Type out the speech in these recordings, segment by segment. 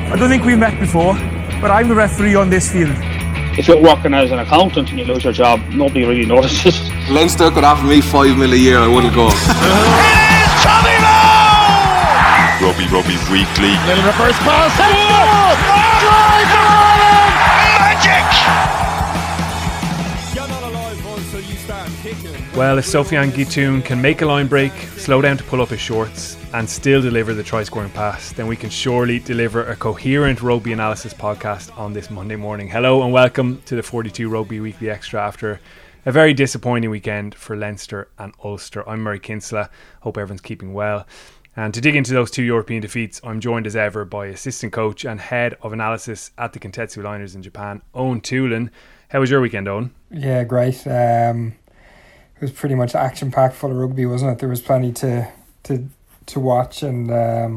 I don't think we've met before, but I'm the referee on this field. If you're working as an accountant and you lose your job, nobody really notices. Leinster could offer me $5 million a year, I wouldn't go. It is Tommy Moe! Robbie Weekly. Little reverse pass. Try for Ireland! Magic! You're not alive until you start kicking. Well, if Sofiane Guitoune can make a line break, slow down to pull up his shorts and still deliver the try-scoring pass, then we can surely deliver a coherent rugby analysis podcast on this Monday morning. Hello and welcome to the 42 Rugby Weekly Extra after a very disappointing weekend for Leinster and Ulster. I'm Murray Kinsella, hope everyone's keeping well. And to dig into those two European defeats, I'm joined as ever by assistant coach and head of analysis at the Kintetsu Liners in Japan, Owen Toolan. How was your weekend, Owen? Yeah, great. It was pretty much action-packed full of rugby, wasn't it? There was plenty to watch and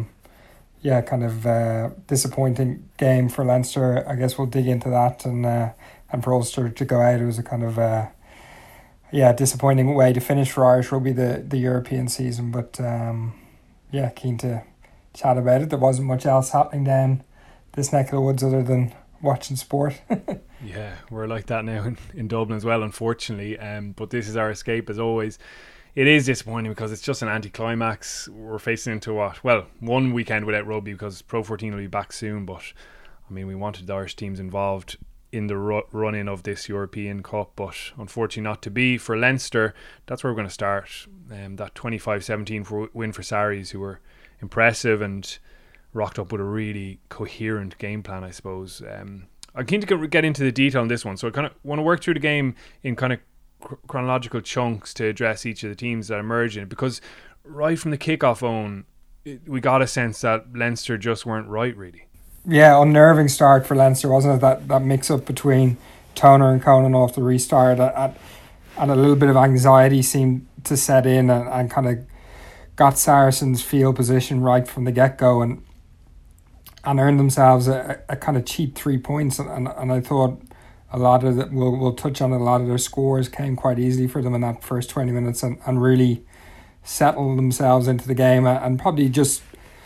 disappointing game for Leinster. I guess we'll dig into that, and for Ulster to go out, it was a kind of disappointing way to finish for Irish rugby the European season. But keen to chat about it. There wasn't much else happening down this neck of the woods other than watching sport. Yeah, we're like that now in Dublin as well, unfortunately. But this is our escape as always. It is disappointing because it's just an anticlimax. We're facing into one weekend without rugby because Pro 14 will be back soon. But I mean, we wanted the Irish teams involved in the run-in of this European Cup, but unfortunately not to be. For Leinster, that's where we're going to start. That 25-17 win for Sarries, who were impressive and rocked up with a really coherent game plan, I suppose. I'm keen to get into the detail on this one, so I kind of want to work through the game in kind of chronological chunks to address each of the teams that emerge in it, because right from the kickoff on, we got a sense that Leinster just weren't right, really. Yeah, unnerving start for Leinster, wasn't it? That mix-up between Toner and Conan off the restart, and a little bit of anxiety seemed to set in and kind of got Saracens' field position right from the get-go and earned themselves a kind of cheap 3 points. And I thought a lot of it, we'll touch on it, a lot of their scores came quite easily for them in that first 20 minutes and really settled themselves into the game, and probably just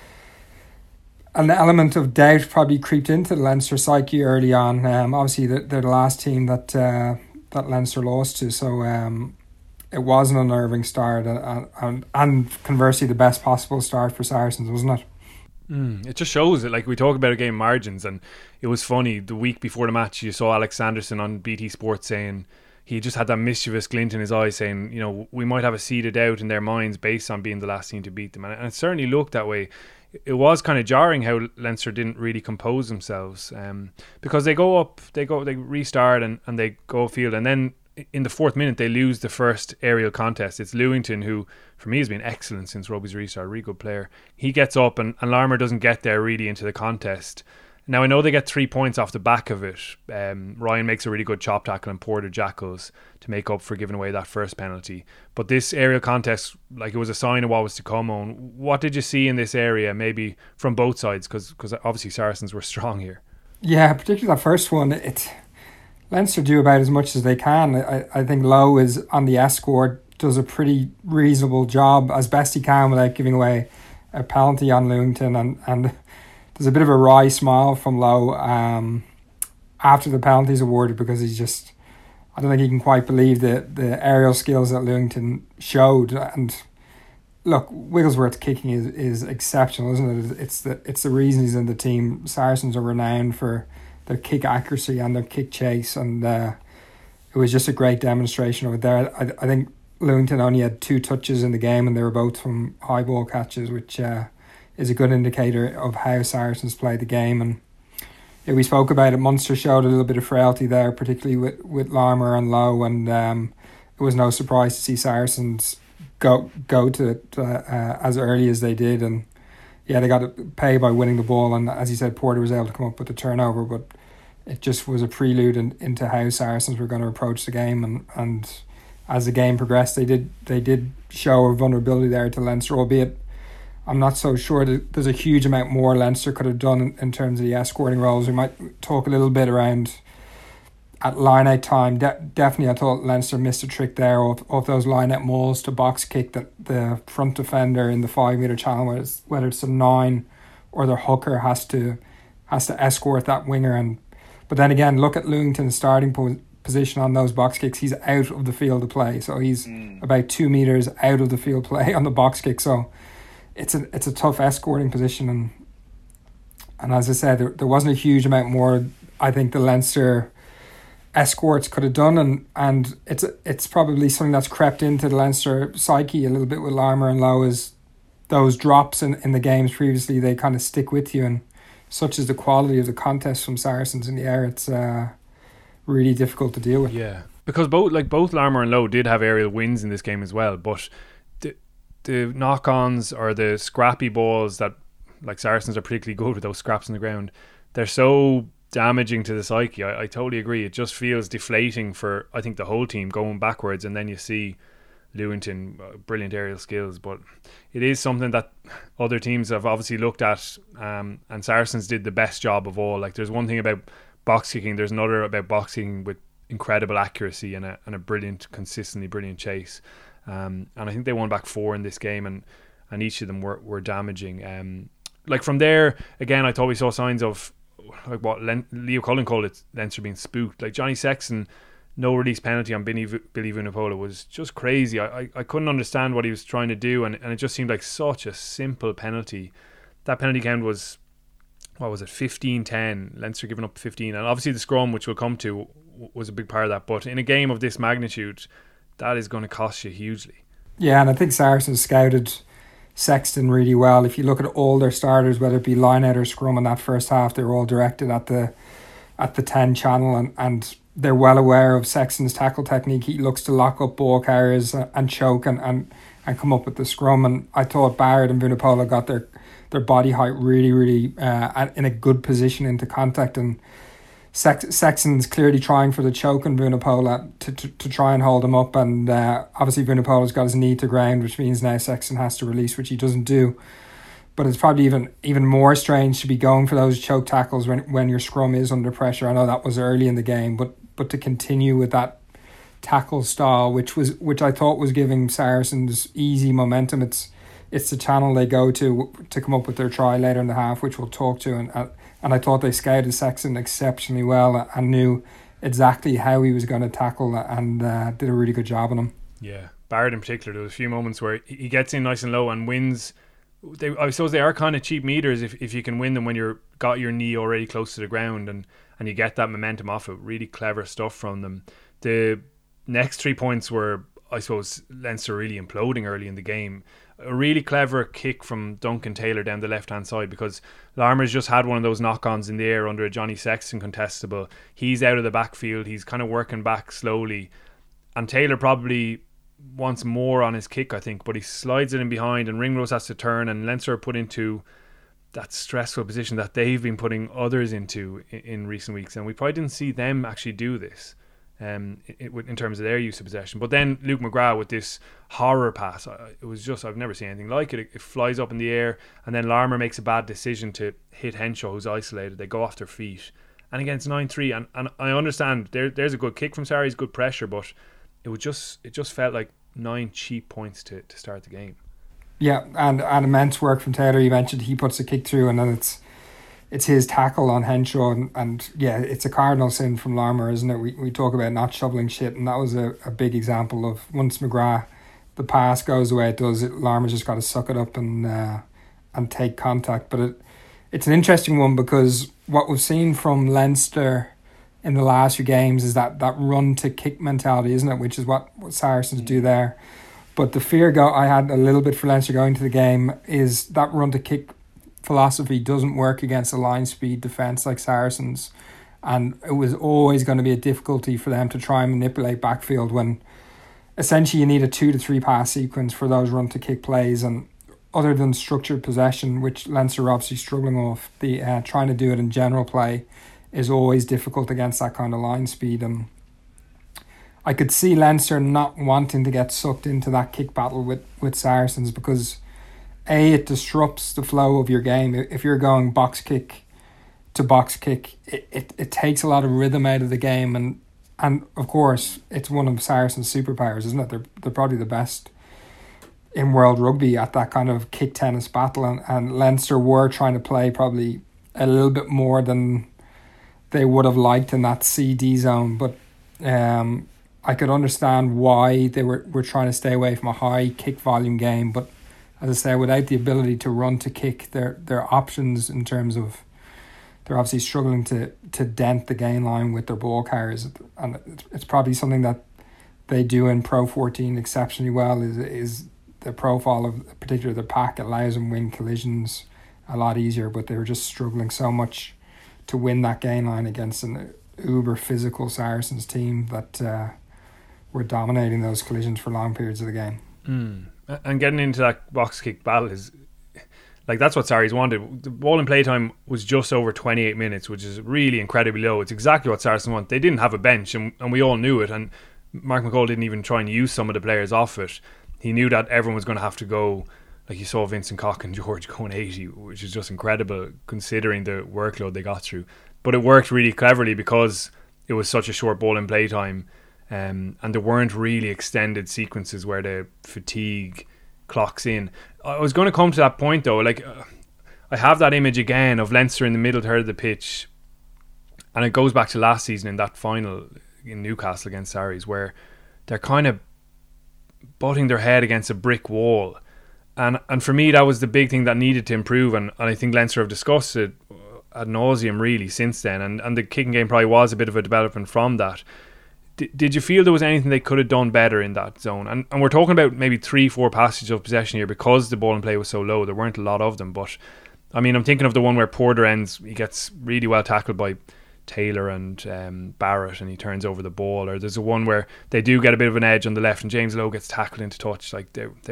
an element of doubt probably creeped into the Leinster psyche early on. Obviously, they're the last team that Leinster lost to, so it was an unnerving start, and conversely, the best possible start for Saracens, wasn't it? It just shows that, like, we talk about game margins, and it was funny, the week before the match you saw Alex Sanderson on BT Sport saying he just had that mischievous glint in his eye, saying, you know, we might have a seed of doubt in their minds based on being the last team to beat them, and it certainly looked that way. It was kind of jarring how Leinster didn't really compose themselves, because they go up, they restart and they go field, and then in the fourth minute they lose the first aerial contest. It's Lewington, who for me has been excellent since rugby's restart, a really good player. He gets up and Larmour doesn't get there really into the contest. Now I know they get 3 points off the back of it. Ryan makes a really good chop tackle and Porter jackals to make up for giving away that first penalty. But this aerial contest, like, it was a sign of what was to come on. What did you see in this area, maybe from both sides? Because obviously Saracens were strong here. Yeah, particularly that first one. Leinster do about as much as they can. I think Lowe is on the escort, does a pretty reasonable job as best he can without giving away a penalty on Lewington, and there's a bit of a wry smile from Lowe after the penalty's awarded, because I don't think he can quite believe the aerial skills that Lewington showed. And look, Wigglesworth's kicking is exceptional, isn't it? It's the reason he's in the team. Saracens are renowned for their kick accuracy and their kick chase, and it was just a great demonstration of it there. I think Lewington only had 2 touches in the game, and they were both from high ball catches, which is a good indicator of how Saracens played the game. And we spoke about it, Munster showed a little bit of frailty there, particularly with Larmour and Lowe, and it was no surprise to see Saracens go to it as early as they did. And yeah, they got to pay by winning the ball, and as you said, Porter was able to come up with the turnover, but it just was a prelude into how Saracens were going to approach the game, and as the game progressed, they did show a vulnerability there to Leinster, albeit I'm not so sure that there's a huge amount more Leinster could have done in terms of the escorting roles. We might talk a little bit around at line-out time. Definitely I thought Leinster missed a trick there of those line-out mauls to box kick that the front defender in the 5 metre channel, whether it's a 9 or their hooker, has to has to escort that winger. But then again, look at Lewington's starting position on those box kicks. He's out of the field of play, so he's about 2 meters out of the field play on the box kick. So it's a tough escorting position, and as I said, there wasn't a huge amount more I think the Leinster escorts could have done, and it's probably something that's crept into the Leinster psyche a little bit with Larmour and Lowe, is those drops in the games previously, they kind of stick with you, and such is the quality of the contest from Saracens in the air, it's really difficult to deal with. Yeah, because both Larmour and Lowe did have aerial wins in this game as well, but the knock-ons or the scrappy balls that, like, Saracens are particularly good with those scraps on the ground, they're so damaging to the psyche. I totally agree. It just feels deflating for, I think, the whole team going backwards, and then you see Lewington, brilliant aerial skills, but it is something that other teams have obviously looked at, and Saracens did the best job of all. Like, there's one thing about box kicking, there's another about box kicking with incredible accuracy and a brilliant, consistently brilliant chase, and I think they won back 4 in this game, and each of them were damaging. Like, from there again, I thought we saw signs of, like, what Leo Cullen called it, Leinster being spooked. Like, Johnny Sexton, no release penalty on Billy Vunipola was just crazy. I couldn't understand what he was trying to do, and it just seemed like such a simple penalty. That penalty count was, what was it, 15-10, Leinster giving up 15, and obviously the scrum, which we'll come to, was a big part of that. But in a game of this magnitude, that is going to cost you hugely. Yeah, and I think Saracens scouted Sexton really well. If you look at all their starters, whether it be line out or scrum in that first half, they were all directed at the 10 channel, and they're well aware of Sexton's tackle technique. He looks to lock up ball carriers and choke and come up with the scrum, and I thought Barrett and Vunipola got their body height really in a good position into contact, and Sexton's clearly trying for the choke on Vunipola to try and hold him up, and obviously Vunipola's got his knee to ground, which means now Sexton has to release, which he doesn't do. But it's probably even more strange to be going for those choke tackles when your scrum is under pressure. I know that was early in the game, but to continue with that tackle style, which I thought was giving Saracens easy momentum. It's the channel they go to come up with their try later in the half, which we'll talk to, and I thought they scouted Sexton exceptionally well and knew exactly how he was going to tackle, and did a really good job on him. Yeah, Barrett in particular, there was a few moments where he gets in nice and low and wins. I suppose they are kind of cheap meters if you can win them when you're got your knee already close to the ground and you get that momentum off it. Really clever stuff from them. The next 3 points were, I suppose, Leinster really imploding early in the game. A really clever kick from Duncan Taylor down the left-hand side, because Larmour's just had one of those knock-ons in the air under a Johnny Sexton contestable. He's out of the backfield. He's kind of working back slowly. And Taylor probably wants more on his kick, I think, but he slides it in behind and Ringrose has to turn, and Leinster are put into that stressful position that they've been putting others into in recent weeks. And we probably didn't see them actually do this in terms of their use of possession. But then Luke McGrath with this horror pass, it was just, I've never seen anything like it. It flies up in the air, and then Larmour makes a bad decision to hit Henshaw, who's isolated. They go off their feet, and against 9-3, and I understand there's a good kick from Sarries, good pressure, but it just felt like 9 cheap points to start the game. Yeah, and immense work from Taylor. You mentioned he puts a kick through, and then it's his tackle on Henshaw, and yeah, it's a cardinal sin from Larmour, isn't it? We talk about not shoveling shit, and that was a big example of, once McGrath, the pass goes the way it does, Larmour's just got to suck it up and take contact. But it's an interesting one, because what we've seen from Leinster in the last few games is that run to kick mentality, isn't it? Which is what Saracens do there. But the fear I had a little bit for Leinster going to the game is that run to kick philosophy doesn't work against a line speed defence like Saracens, and it was always going to be a difficulty for them to try and manipulate backfield when essentially you need a 2 to 3 pass sequence for those run to kick plays. And other than structured possession, which Leinster are obviously struggling off, the trying to do it in general play is always difficult against that kind of line speed. And I could see Leinster not wanting to get sucked into that kick battle with Saracens, because it disrupts the flow of your game. If you're going box kick to box kick, it takes a lot of rhythm out of the game, and of course it's one of Saracens' superpowers, isn't it? They're probably the best in world rugby at that kind of kick tennis battle, and Leinster were trying to play probably a little bit more than they would have liked in that CD zone, but I could understand why they were trying to stay away from a high kick volume game. But as I say, without the ability to run to kick, their options in terms of, they're obviously struggling to dent the gain line with their ball carriers, and it's probably something that they do in Pro 14 exceptionally well. Is the profile of particularly the pack allows them win collisions a lot easier, but they were just struggling so much to win that gain line against an uber physical Saracens team that were dominating those collisions for long periods of the game. And getting into that box kick battle is, like, that's what Sarries wanted. The ball in playtime was just over 28 minutes, which is really incredibly low. It's exactly what Saracens want. They didn't have a bench, and we all knew it, and Mark McCall didn't even try and use some of the players off it. He knew that everyone was going to have to go. Like, you saw Vincent Koch and George going 80, which is just incredible considering the workload they got through. But it worked really cleverly because it was such a short ball in playtime, and there weren't really extended sequences where the fatigue clocks in. I was going to come to that point though. Like, I have that image again of Leinster in the middle third of the pitch, and it goes back to last season in that final in Newcastle against Sarries, where they're kind of butting their head against a brick wall. And for me, that was the big thing that needed to improve, and I think Leinster have discussed it ad nauseum really since then, and the kicking game probably was a bit of a development from that. Did you feel there was anything they could have done better in that zone? And we're talking about maybe 3-4 passages of possession here because the ball in play was so low. There weren't a lot of them, but I mean, I'm thinking of the one where Porter ends, he gets really well tackled by Taylor and Barrett, and he turns over the ball. Or there's a one where they do get a bit of an edge on the left and James Lowe gets tackled into touch. Like,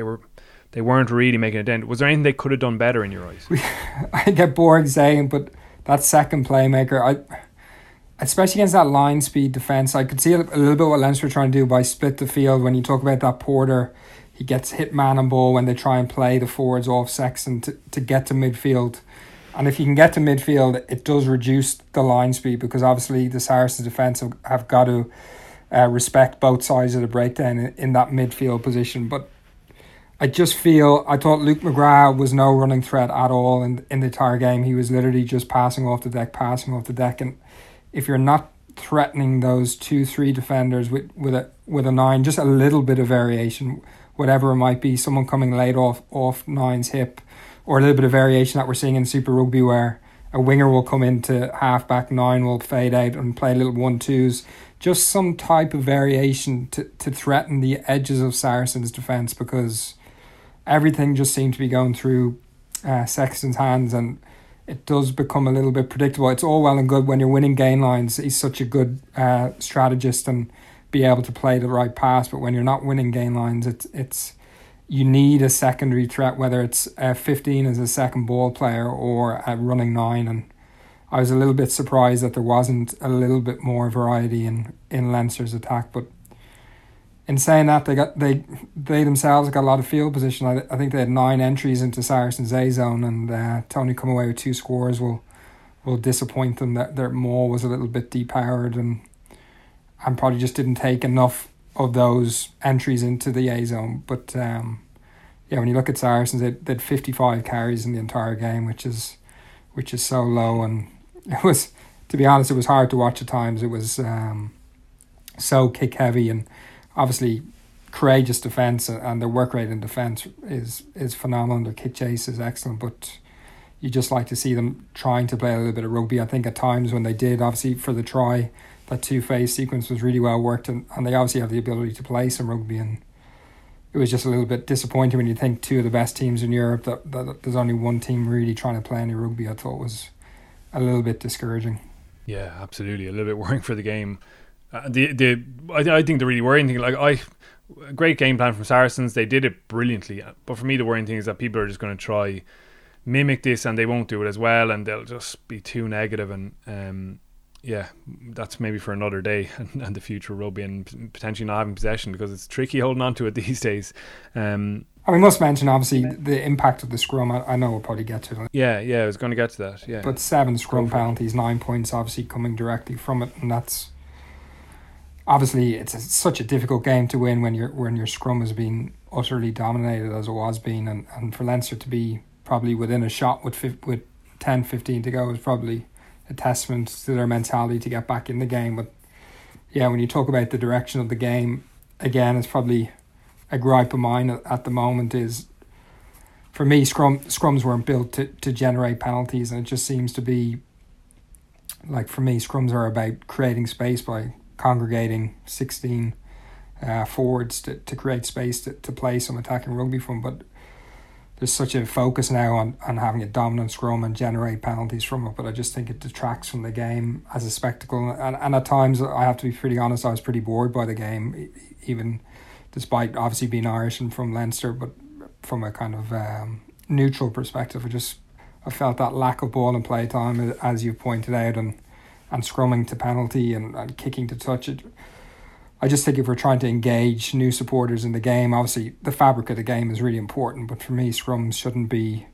they weren't really making a dent. Was there anything they could have done better in your eyes? I get bored saying, but that second playmaker, especially against that line speed defence, I could see a little bit what Leinster were trying to do by split the field. When you talk about that Porter, he gets hit man and ball when they try and play the forwards off Sexton to get to midfield. And if you can get to midfield, it does reduce the line speed, because obviously the Saracens defence have got to respect both sides of the breakdown in that midfield position. But I thought Luke McGrath was no running threat at all in the entire game. He was literally just passing off the deck. And if you're not threatening those 2-3 defenders with a 9, just a little bit of variation, whatever it might be, someone coming late off 9's hip, or a little bit of variation that we're seeing in Super Rugby where a winger will come into half-back, 9 will fade out and play little 1-2s. Just some type of variation to threaten the edges of Saracens' defence, because everything just seemed to be going through Sexton's hands, and it does become a little bit predictable. It's all well and good when you're winning gain lines. He's such a good strategist and be able to play the right pass, but when you're not winning gain lines, it's you need a secondary threat, whether it's 15 as a second ball player or a running 9. And I was a little bit surprised that there wasn't a little bit more variety in Leinster's attack. But in saying that, they themselves got a lot of field position. I think they had 9 entries into Saracens' A zone, and Tony come away with 2 scores will disappoint them. That their maul was a little bit depowered and probably just didn't take enough of those entries into the A zone. But when you look at Saracens, they had 55 carries in the entire game, which is so low, and it was, to be honest, it was hard to watch at times. It was so kick heavy, and obviously courageous defence, and their work rate in defence is phenomenal. Their kick chase is excellent, but you just like to see them trying to play a little bit of rugby. I think at times when they did, obviously for the try, that 2-phase sequence was really well worked, and they obviously have the ability to play some rugby, and it was just a little bit disappointing when you think 2 of the best teams in Europe, that there's only one team really trying to play any rugby. I thought was a little bit discouraging. Yeah, absolutely. A little bit worrying for the game. I think the really worrying thing, a great game plan from Saracens, they did it brilliantly, but for me the worrying thing is that people are just going to try mimic this and they won't do it as well, and they'll just be too negative, and that's maybe for another day and the future rugby, and potentially not having possession, because it's tricky holding on to it these days. We must mention obviously the impact of the scrum. I know we'll probably get to it. Yeah, I was going to get to that. Yeah, but 7 scrum penalties, 9 points obviously coming directly from it, and that's obviously it's such a difficult game to win when your scrum has been utterly dominated as it was being, and for Leinster to be probably within a shot with 10-15 to go is probably a testament to their mentality to get back in the game. But yeah, when you talk about the direction of the game, again, it's probably a gripe of mine at the moment is, for me, scrums weren't built to generate penalties, and it just seems to be, like, for me, scrums are about creating space by congregating 16 forwards to create space to play some attacking rugby from. But there's such a focus now on having a dominant scrum and generate penalties from it, but I just think it detracts from the game as a spectacle. And at times, I have to be pretty honest, I was pretty bored by the game, even despite obviously being Irish and from Leinster. But from a kind of neutral perspective, I felt that lack of ball and play time, as you pointed out, and scrumming to penalty and kicking to touch it. I just think if we're trying to engage new supporters in the game, obviously the fabric of the game is really important, but for me, scrums shouldn't be,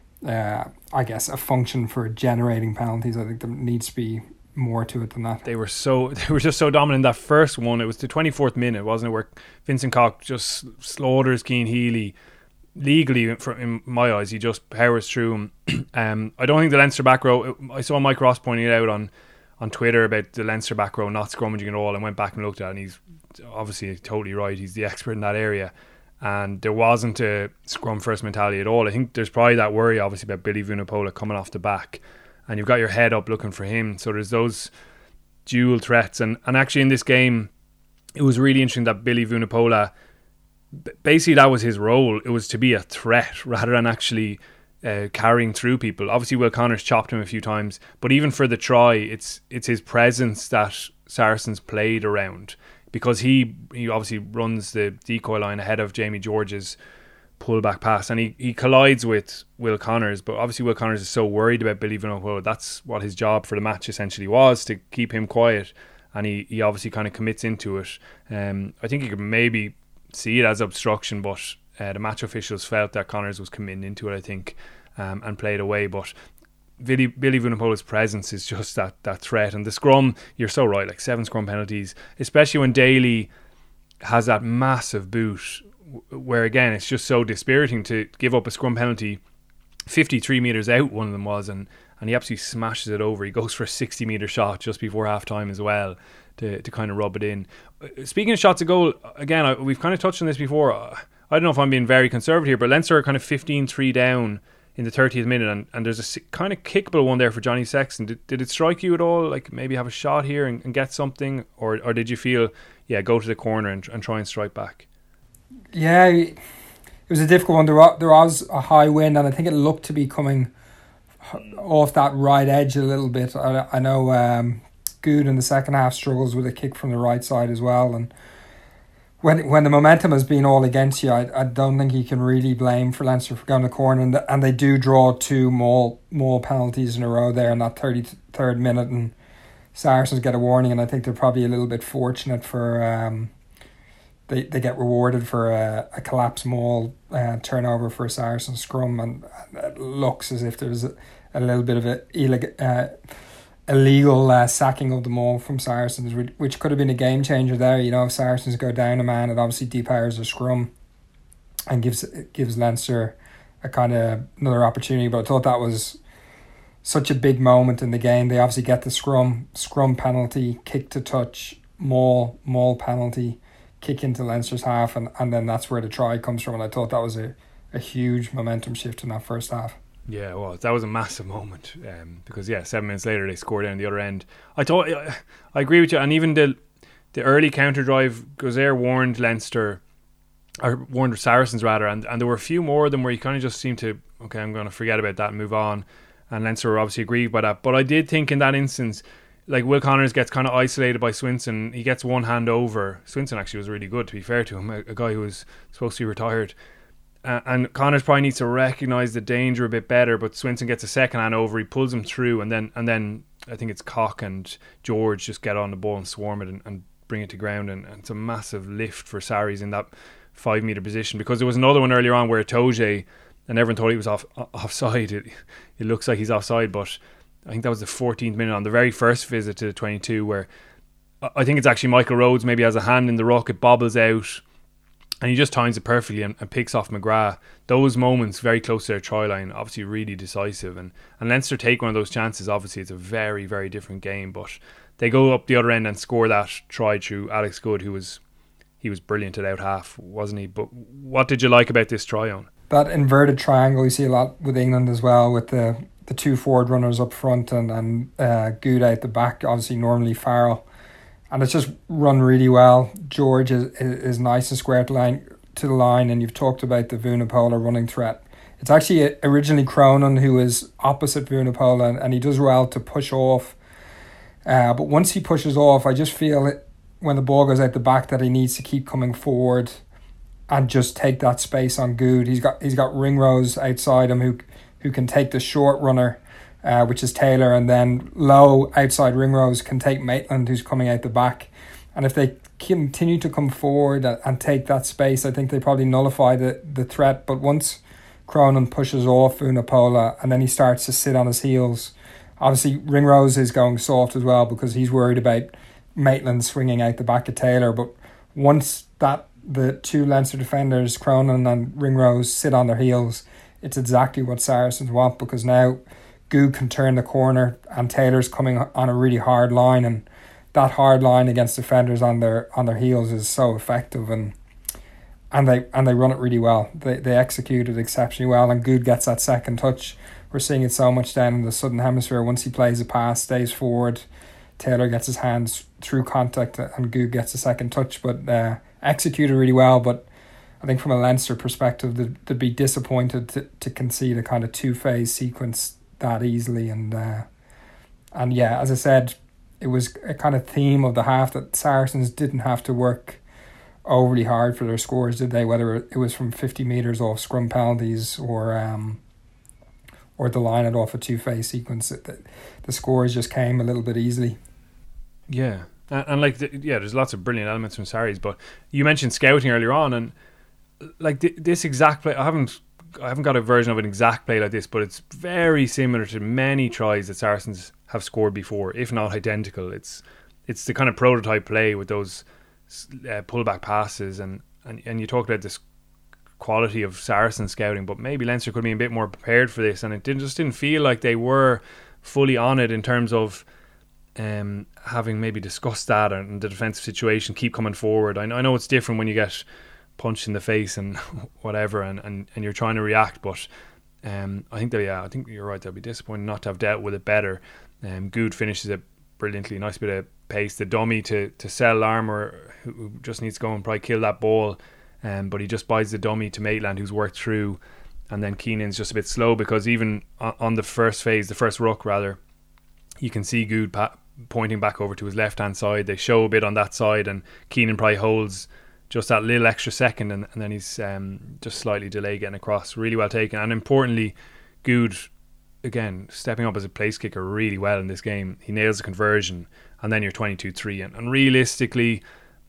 I guess, a function for generating penalties. I think there needs to be more to it than that. They were just so dominant. That first one, it was the 24th minute, wasn't it, where Vincent Koch just slaughters Cian Healy legally. In my eyes, he just powers through him. I don't think the Leinster back row, I saw Mike Ross pointing it out on Twitter about the Leinster back row not scrummaging at all, and went back and looked at it, and he's obviously totally right. He's the expert in that area, and there wasn't a scrum first mentality at all. I think there's probably that worry obviously about Billy Vunipola coming off the back, and you've got your head up looking for him, so there's those dual threats. And actually in this game it was really interesting that Billy Vunipola, basically that was his role. It was to be a threat rather than actually carrying through people. Obviously Will Connors chopped him a few times, but even for the try, it's his presence that Saracens played around, because he obviously runs the decoy line ahead of Jamie George's pullback pass, and he collides with Will Connors, but obviously Will Connors is so worried about Billy Vunipola. That's what his job for the match essentially was, to keep him quiet, and he obviously kind of commits into it. I think you could maybe see it as obstruction, but the match officials felt that Connors was committing into it, I think, and played away. But Billy Vunipola's presence is just that threat. And the scrum, you're so right, like 7 scrum penalties, especially when Daly has that massive boot, where again it's just so dispiriting to give up a scrum penalty 53 metres out, one of them was, and he absolutely smashes it over. He goes for a 60 metre shot just before half time as well to kind of rub it in. Speaking of shots a goal, again, we've kind of touched on this before. I don't know if I'm being very conservative here, but Leinster are kind of 15-3 down in the 30th minute, and there's a kind of kickable one there for Johnny Sexton. Did it strike you at all, like maybe have a shot here and get something, or did you feel, go to the corner and try and strike back? Yeah, it was a difficult one. There was a high wind, and I think it looked to be coming off that right edge a little bit. I know Good in the second half struggles with a kick from the right side as well, and when the momentum has been all against you, I don't think you can really blame for Leinster for going to the corner, and they do draw 2 more penalties in a row there in that 33rd minute, and Saracens get a warning, and I think they're probably a little bit fortunate for they get rewarded for a collapse maul turnover for a Saracen scrum, and it looks as if there's a little bit of a illegal sacking of the maul from Saracens, which could have been a game changer there. If Saracens go down a man, it obviously depowers their scrum and gives Leinster a kind of another opportunity. But I thought that was such a big moment in the game. They obviously get the scrum penalty, kick to touch, maul penalty, kick into Leinster's half, and then that's where the try comes from. And I thought that was a huge momentum shift in that first half. Yeah, well, that was a massive moment, because 7 minutes later they scored down the other end. I agree with you, and even the early counter drive, Gozair warned Saracens rather, and there were a few more of them where you kind of just seemed to, okay, I'm going to forget about that and move on, and Leinster were obviously aggrieved by that. But I did think in that instance, like, Will Connors gets kind of isolated by Swinson. He gets one hand over. Swinson actually was really good, to be fair to him, a guy who was supposed to be retired. And Connors probably needs to recognise the danger a bit better, but Swinson gets a second hand over, he pulls him through, and then I think it's Koch and George just get on the ball and swarm it and bring it to ground, and it's a massive lift for Sarries in that 5 metre position, because there was another one earlier on where Toje, and everyone thought he was offside. It looks like he's offside, but I think that was the 14th minute on the very first visit to the 22, where I think it's actually Michael Rhodes maybe has a hand in the ruck, it bobbles out, and he just times it perfectly and picks off McGrath. Those moments very close to their try line, obviously really decisive. And Leinster take one of those chances. Obviously, it's a very, very different game, but they go up the other end and score that try through Alex Good, he was brilliant at out half, wasn't he? But what did you like about this try on? That inverted triangle you see a lot with England as well, with the two forward runners up front and Good out the back, obviously normally Farrell. And it's just run really well. George is nice and square to the line, and you've talked about the Vunipola running threat. It's actually originally Cronin who is opposite Vunipola, and he does well to push off. But once he pushes off, I just feel when the ball goes out the back that he needs to keep coming forward and just take that space on Good. He's got Ringrose outside him who can take the short runner, which is Taylor, and then Lowe outside Ringrose can take Maitland, who's coming out the back. And if they continue to come forward and take that space, I think they probably nullify the threat. But once Cronin pushes off Vunipola and then he starts to sit on his heels, obviously Ringrose is going soft as well because he's worried about Maitland swinging out the back of Taylor. But once the two Leinster defenders, Cronin and Ringrose, sit on their heels, it's exactly what Saracens want, because now Good can turn the corner and Taylor's coming on a really hard line, and that hard line against defenders on their heels is so effective, and they run it really well. They execute it exceptionally well, and Good gets that second touch. We're seeing it so much down in the Southern Hemisphere. Once he plays a pass, stays forward, Taylor gets his hands through contact and Good gets a second touch, but executed really well. But I think from a Leinster perspective, they'd be disappointed to concede a kind of two-phase sequence that easily. And yeah, as I said, it was a kind of theme of the half that Saracens didn't have to work overly hard for their scores, did they? Whether it was from 50 metres off scrum penalties or the line it off a two-phase sequence, the scores just came a little bit easily. Yeah, and there's lots of brilliant elements from Sarries, but you mentioned scouting earlier on, and like this exact play, I haven't got a version of an exact play like this, but it's very similar to many tries that Saracens have scored before, if not identical. It's the kind of prototype play with those pullback passes, and you talk about this quality of Saracen scouting, but maybe Leinster could be a bit more prepared for this, and it just didn't feel like they were fully on it in terms of having maybe discussed that and the defensive situation, keep coming forward. I know it's different when you get punched in the face and whatever, and you're trying to react, but I think you're right, they'll be disappointed not to have dealt with it better. Good finishes it brilliantly, nice bit of pace. The dummy to sell Larmour, who just needs to go and probably kill that ball, but he just buys the dummy to Maitland, who's worked through, and then Keenan's just a bit slow, because even on the first phase, the first ruck rather, you can see Good pointing back over to his left hand side. They show a bit on that side, and Keenan probably holds just that little extra second, and then he's just slightly delayed getting across. Really well taken, and importantly, Good again stepping up as a place kicker really well in this game. He nails the conversion, and then you're 22-3, and realistically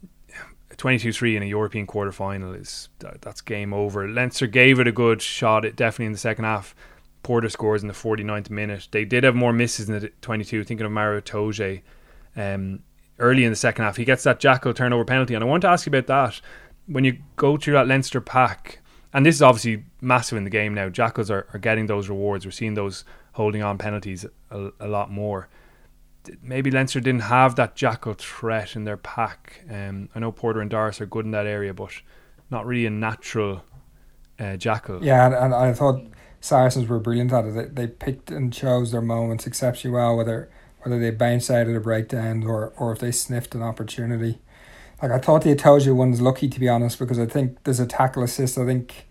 22-3 in a European quarter final that's game over. Leinster gave it a good shot, definitely in the second half. Porter scores in the 49th minute. They did have more misses in the 22, thinking of Mario Itoje early in the second half. He gets that Jackal turnover penalty, and I want to ask you about that. When you go through that Leinster pack, and this is obviously massive in the game now, Jackals are getting those rewards. We're seeing those holding on penalties a lot more. Maybe Leinster didn't have that Jackal threat in their pack. I know Porter and Doris are good in that area, but not really a natural Jackal. Yeah, and I thought Saracens were brilliant at it. They picked and chose their moments exceptionally well, whether they bounced out of the breakdowns or if they sniffed an opportunity. Like, I thought the Itoje one's lucky, to be honest, because I think there's a tackle assist. I think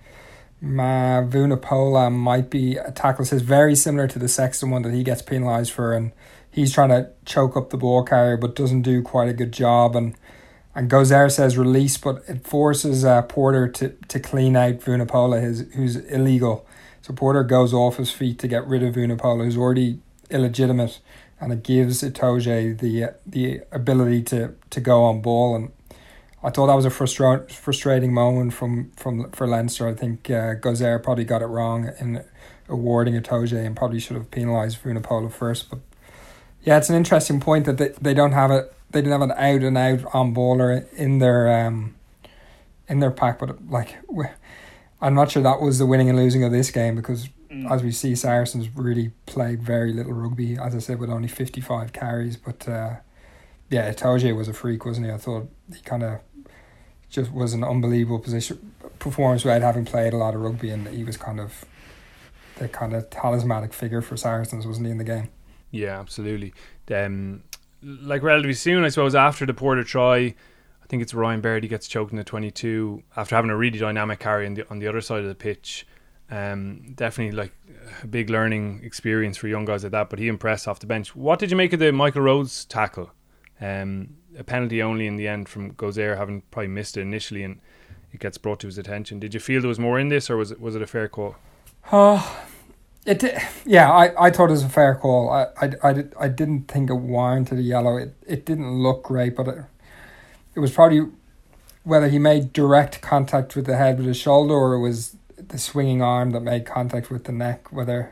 Vunipola might be a tackle assist very similar to the Sexton one that he gets penalised for, and he's trying to choke up the ball carrier but doesn't do quite a good job, and Gozer says release, but it forces Porter to clean out Vunipola, who's illegal. So Porter goes off his feet to get rid of Vunipola, who's already illegitimate, and it gives Itoje the ability to go on ball. And I thought that was a frustrating moment for Leinster. I think Gozer probably got it wrong in awarding Itoje and probably should have penalised Vunipola first. But yeah, it's an interesting point that they don't have it. They didn't have an out and out on baller in in their pack, but like I'm not sure that was the winning and losing of this game, because as we see, Saracens really played very little rugby, as I said, with only 55 carries. But yeah, Itoje was a freak, wasn't he? I thought he kind of just was an unbelievable performance without having played a lot of rugby, and he was kind of the kind of talismanic figure for Saracens, wasn't he, in the game? Yeah, absolutely. Like relatively soon, I suppose, after the Porter try, I think it's Ryan Baird, he gets choked in the 22 after having a really dynamic carry on the other side of the pitch. Definitely like a big learning experience for young guys like that, but he impressed off the bench. What did you make of the Michael Rhodes tackle? A penalty only in the end from Gozaire, having probably missed it initially, and it gets brought to his attention. Did you feel there was more in this, or was it a fair call? Yeah, I thought it was a fair call. I didn't think it warranted a yellow. It didn't look great, but it was probably whether he made direct contact with the head with his shoulder, or it was the swinging arm that made contact with the neck.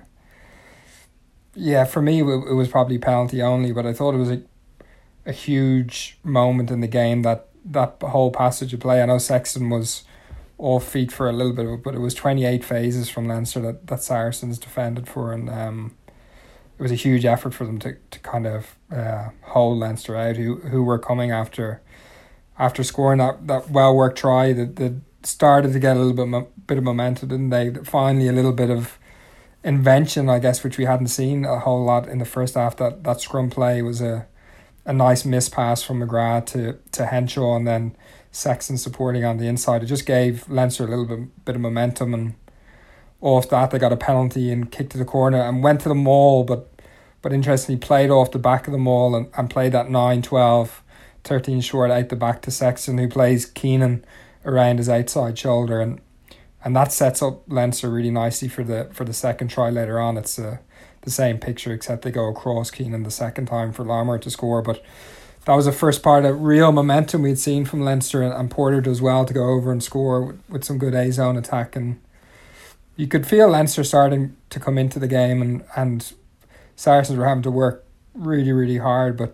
For me, it was probably penalty only, but I thought it was a huge moment in the game, that whole passage of play. I know Sexton was off feet for a little bit, but it was 28 phases from Leinster that Saracens defended for, and it was a huge effort for them to kind of hold Leinster out, who were coming after scoring that well-worked try. That started to get a little bit of momentum, didn't they? Finally, a little bit of invention, I guess, which we hadn't seen a whole lot in the first half. That scrum play was a nice miss pass from McGrath to Henshaw, and then Sexton supporting on the inside. It just gave Leinster a little bit of momentum, and off that they got a penalty and kicked to the corner and went to the maul, but interestingly played off the back of the maul and played that 9-12, 13 short out the back to Sexton, who plays Keenan around his outside shoulder, and that sets up Leinster really nicely for the second try later on. It's the same picture, except they go across Keenan the second time for Larmour to score. But that was the first part of real momentum we'd seen from Leinster, and Porter does well to go over and score with some good A-zone attack, and you could feel Leinster starting to come into the game, and Saracens were having to work really, really hard. But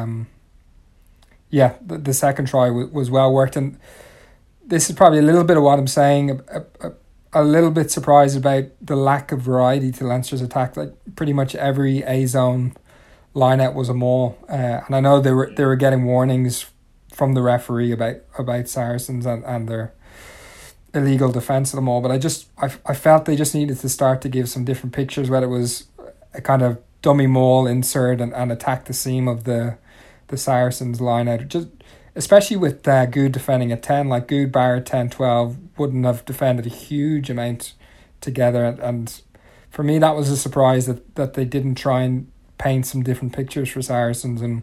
the second try was well worked, and this is probably a little bit of what I'm saying. A little bit surprised about the lack of variety to Leinster's attack. Like pretty much every A-zone line-out was a maul, and I know they were getting warnings from the referee about Saracens and their illegal defence of the maul. But I felt they just needed to start to give some different pictures, whether it was a kind of dummy maul insert and attack the seam of the Saracens line-out. Just especially with Good defending at 10, like Good, Barrett 10-12 wouldn't have defended a huge amount together, and for me that was a surprise that they didn't try and paint some different pictures for Saracens, and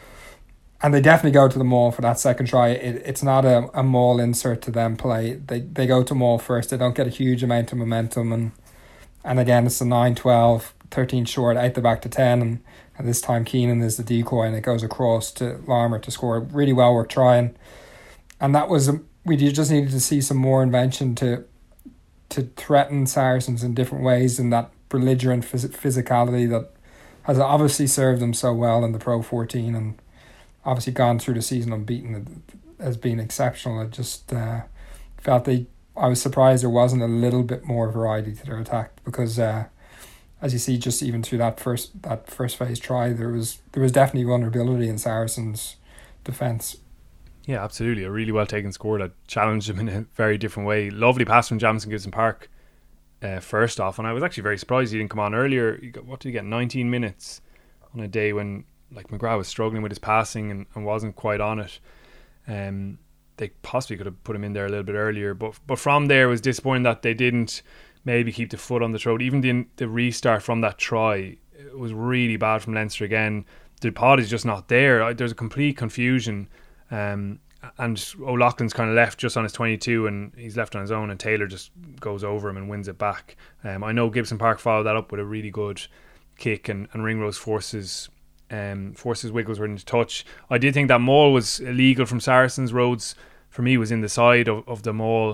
they definitely go to the maul for that second try. It's not a maul insert to them play. They go to maul first. They don't get a huge amount of momentum, and again it's the 9-12, 13 short out the back to 10, and this time Keenan is the decoy, and it goes across to Larmour to score. Really well worked try, and that was we just needed to see some more invention to threaten Saracens in different ways, in that belligerent physicality that has obviously served them so well in the Pro 14, and obviously gone through the season unbeaten as being exceptional. I just felt I was surprised there wasn't a little bit more variety to their attack, because as you see, just even through that first phase try, there was definitely vulnerability in Saracens' defence. Yeah, absolutely. A really well taken score that challenged him in a very different way. Lovely pass from Jamison Gibson Park first off, and I was actually very surprised he didn't come on earlier. What did he get? 19 minutes on a day when like McGrath was struggling with his passing and wasn't quite on it. They possibly could have put him in there a little bit earlier, but from there it was disappointing that they didn't maybe keep the foot on the throat. Even the restart from that try, it was really bad from Leinster again. The pod is just not there. There's a complete confusion, and O'Loughlin's kind of left just on his 22, and he's left on his own, and Taylor just goes over him and wins it back. I know Gibson Park followed that up with a really good kick, and Ringrose forces Wiggles into touch. I did think that maul was illegal from Saracens. Rhodes, for me, was in the side of the maul.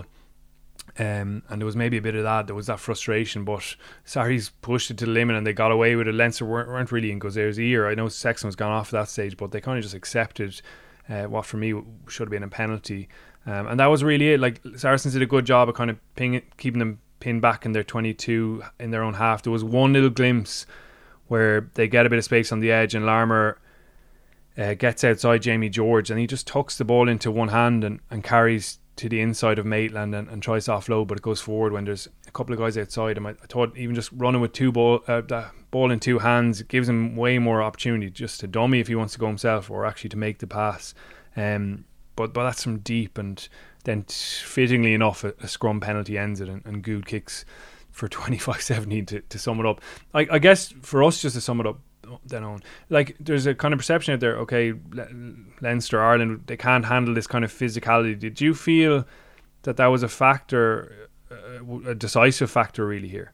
And there was maybe a bit of that. There was that frustration, but Sarries pushed it to the limit and they got away with it. Leinster weren't really in Gozaire's ear. I know Sexton was gone off at that stage, but they kind of just accepted what for me should have been a penalty. And that was really it. Like, Saracens did a good job of kind of keeping them pinned back in their 22 in their own half. There was one little glimpse where they get a bit of space on the edge, and Larmour gets outside Jamie George, and he just tucks the ball into one hand and carries to the inside of Maitland and tries to offload, but it goes forward when there's a couple of guys outside him. I thought even just running with the ball in two hands gives him way more opportunity just to dummy if he wants to go himself, or actually to make the pass. But that's from deep, and then fittingly enough a scrum penalty ends it, and Good kicks for 25-17 to sum it up. I guess for us, just to sum it up then on, like, there's a kind of perception out there, okay, Leinster, Ireland, they can't handle this kind of physicality. Did you feel that was a factor, a decisive factor really here?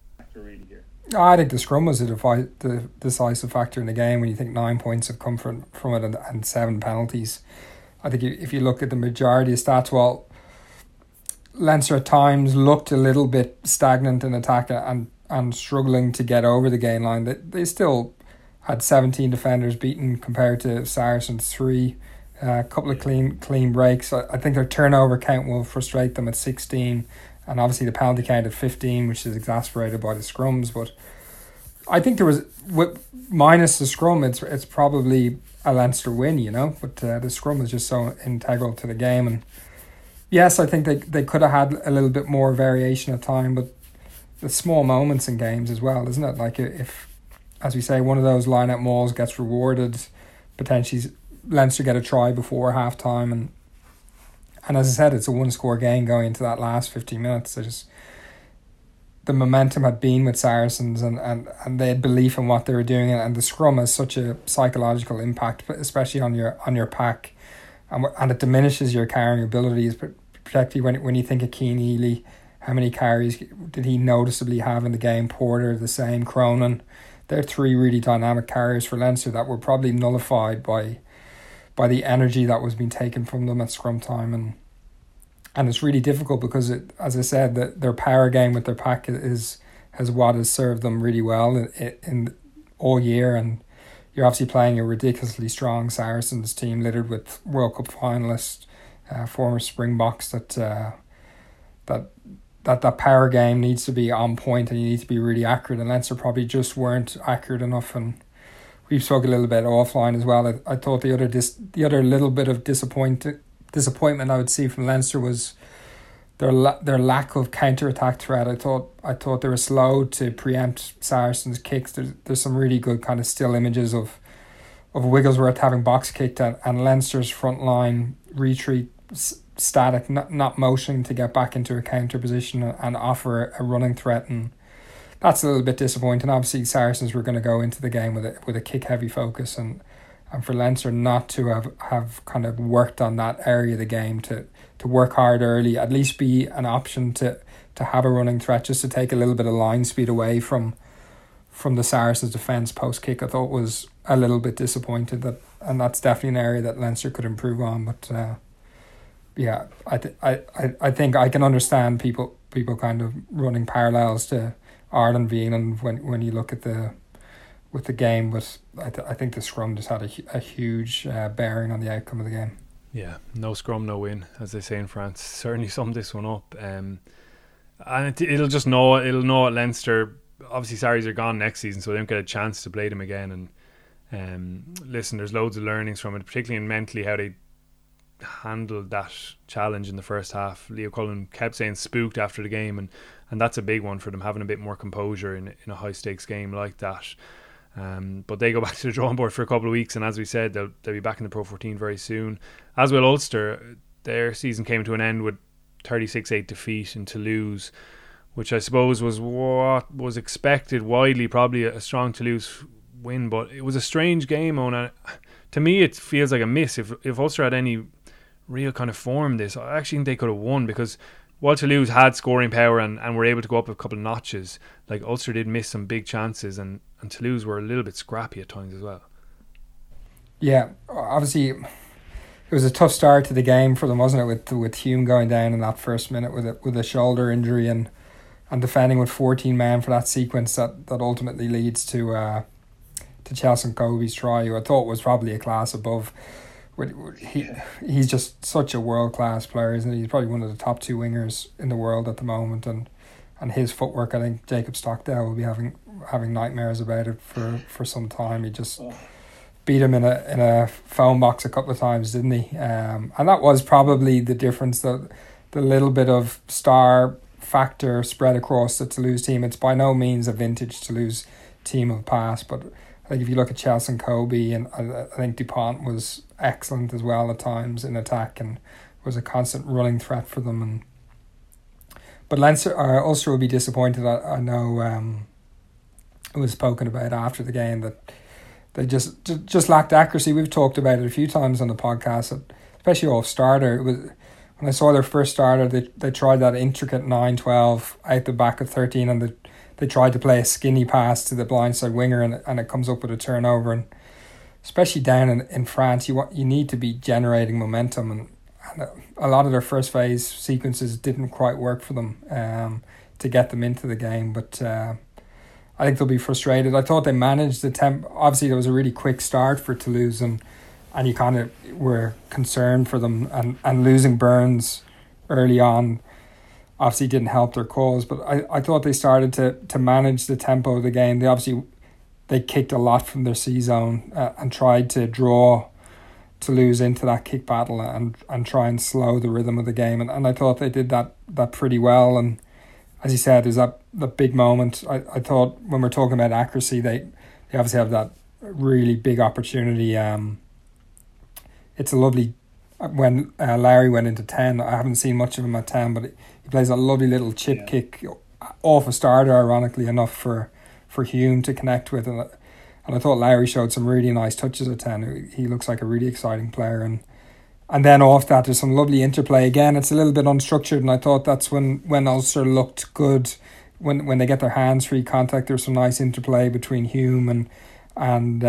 I think the scrum was the decisive factor in the game. When you think 9 points have come from it and 7 penalties, I think if you look at the majority of stats, well, Leinster at times looked a little bit stagnant in attack and struggling to get over the gain line. They still had 17 defenders beaten compared to Saracens 3. A couple of clean breaks. I think their turnover count will frustrate them at 16, and obviously the penalty count at 15, which is exasperated by the scrums. But I think there was, minus the scrum, it's probably a Leinster win, you know. But the scrum was just so integral to the game, and yes, I think they could have had a little bit more variation at time, but the small moments in games as well, isn't it? Like, if, as we say, one of those line-out mauls gets rewarded, potentially Leinster get a try before half-time, and as I said, it's a one-score game going into that last 15 minutes. The momentum had been with Saracens, and they had belief in what they were doing, and the scrum has such a psychological impact, especially on your pack, and it diminishes your carrying abilities, particularly when you think of Cian Healy. How many carries did he noticeably have in the game? Porter, the same. Cronin. They're 3 really dynamic carriers for Leinster that were probably nullified by the energy that was being taken from them at scrum time, and it's really difficult because as I said, their power game with their pack has what has served them really well in all year, and you're obviously playing a ridiculously strong Saracens team littered with World Cup finalists, former Springboks, that power game needs to be on point, and you need to be really accurate, and Leinster probably just weren't accurate enough. And we've spoken a little bit offline as well. I thought the other little bit of disappointment I would see from Leinster was their lack of counter-attack threat. I thought they were slow to preempt Saracens' kicks. There's some really good kind of still images of Wigglesworth having box kicked, and Leinster's front line retreat static, not motioning to get back into a counter position and offer a running threat, and that's a little bit disappointing. Obviously, Saracens were going to go into the game with a kick heavy focus, and for Leinster not to have kind of worked on that area of the game, to work hard early, at least be an option to have a running threat, just to take a little bit of line speed away from the Saracens' defence post kick, I thought was a little bit disappointed, and that's definitely an area that Leinster could improve on. But yeah, I think I can understand people kind of running parallels to Ireland v England when you look at the game, but I think the scrum just had a huge bearing on the outcome of the game. Yeah, no scrum, no win, as they say in France. Certainly summed this one up. And it'll know at Leinster. Obviously, Sarries are gone next season, so they don't get a chance to play them again. And listen, there's loads of learnings from it, particularly in mentally how they handled that challenge in the first half. Leo Cullen kept saying spooked after the game, and that's a big one for them, having a bit more composure in a high stakes game like that. But they go back to the drawing board for a couple of weeks, and as we said, they'll be back in the Pro 14 very soon, as will Ulster. Their season came to an end with 36-8 defeat in Toulouse, which I suppose was what was expected widely, probably a strong Toulouse win, but it was a strange game. To me it feels like a miss. If Ulster had any real kind of form this, I actually think they could have won, because while Toulouse had scoring power and were able to go up a couple of notches, like, Ulster did miss some big chances, and Toulouse were a little bit scrappy at times as well. Yeah, obviously it was a tough start to the game for them, wasn't it, with Hume going down in that first minute with a shoulder injury, and defending with 14 men for that sequence that ultimately leads to Chelson Kobe's try, who I thought was probably a class above he's just such a world-class player, isn't he? He's probably one of the top 2 wingers in the world at the moment, and his footwork, I think Jacob Stockdale will be having nightmares about it for some time. He just beat him in a phone box a couple of times, didn't he? And that was probably the difference, the little bit of star factor spread across the Toulouse team. It's by no means a vintage Toulouse team of the past, but I think if you look at Chelsea and Kobe, and I think Dupont was excellent as well at times in attack and was a constant running threat for them. But Ulster will be disappointed. I know it was spoken about after the game that they just lacked accuracy. We've talked about it a few times on the podcast, especially off starter. It was when I saw their first starter, they tried that intricate 9-12 out the back of 13, and they tried to play a skinny pass to the blindside winger, and it comes up with a turnover. And especially down in France, you need to be generating momentum, and a lot of their first phase sequences didn't quite work for them to get them into the game. But I think they'll be frustrated. I thought they managed the temp. Obviously, there was a really quick start for Toulouse, and you kind of were concerned for them. And losing Burns early on obviously didn't help their cause. But I thought they started to manage the tempo of the game. They kicked a lot from their C zone and tried to draw Toulouse into that kick battle and try and slow the rhythm of the game. And I thought they did that pretty well. And as you said, there's that big moment. I thought when we're talking about accuracy, they obviously have that really big opportunity. It's a lovely, when Larry went into 10, I haven't seen much of him at 10, but he plays a lovely little chip kick off a starter, ironically enough, for Hume to connect with. And I thought Larry showed some really nice touches at 10. He looks like a really exciting player. And then off that, there's some lovely interplay. Again, it's a little bit unstructured, and I thought that's when Ulster looked good. When they get their hands free contact, there's some nice interplay between Hume and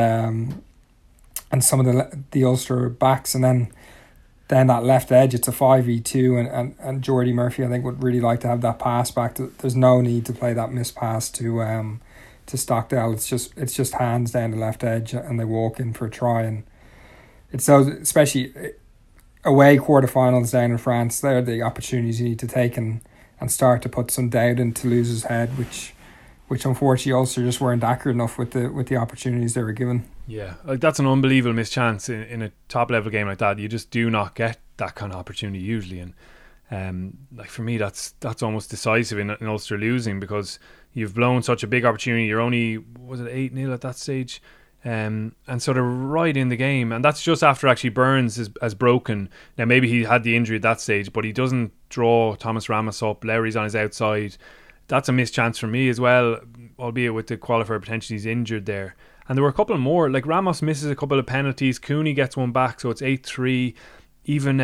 some of the Ulster backs. And then that left edge, it's a 5v2, and Jordy Murphy, I think, would really like to have that pass back. There's no need to play that missed pass to Stockdale. It's just hands down the left edge, and they walk in for a try. And it's those, especially away quarterfinals down in France, they're the opportunities you need to take and start to put some doubt in Toulouse's head, which unfortunately Ulster just weren't accurate enough with the opportunities they were given. Yeah, like that's an unbelievable mischance in a top level game like that. You just do not get that kind of opportunity usually, and like for me that's almost decisive in Ulster losing, because you've blown such a big opportunity. You're only, was it 8-0 at that stage, and so they're right in the game, and that's just after actually Burns has broken. Now maybe he had the injury at that stage, but he doesn't draw Thomas Ramos up. Lowry's on his outside. That's a mischance for me as well, albeit with the qualifier potentially he's injured there. And there were a couple more, like Ramos misses a couple of penalties, Cooney gets one back, so it's 8-3. Even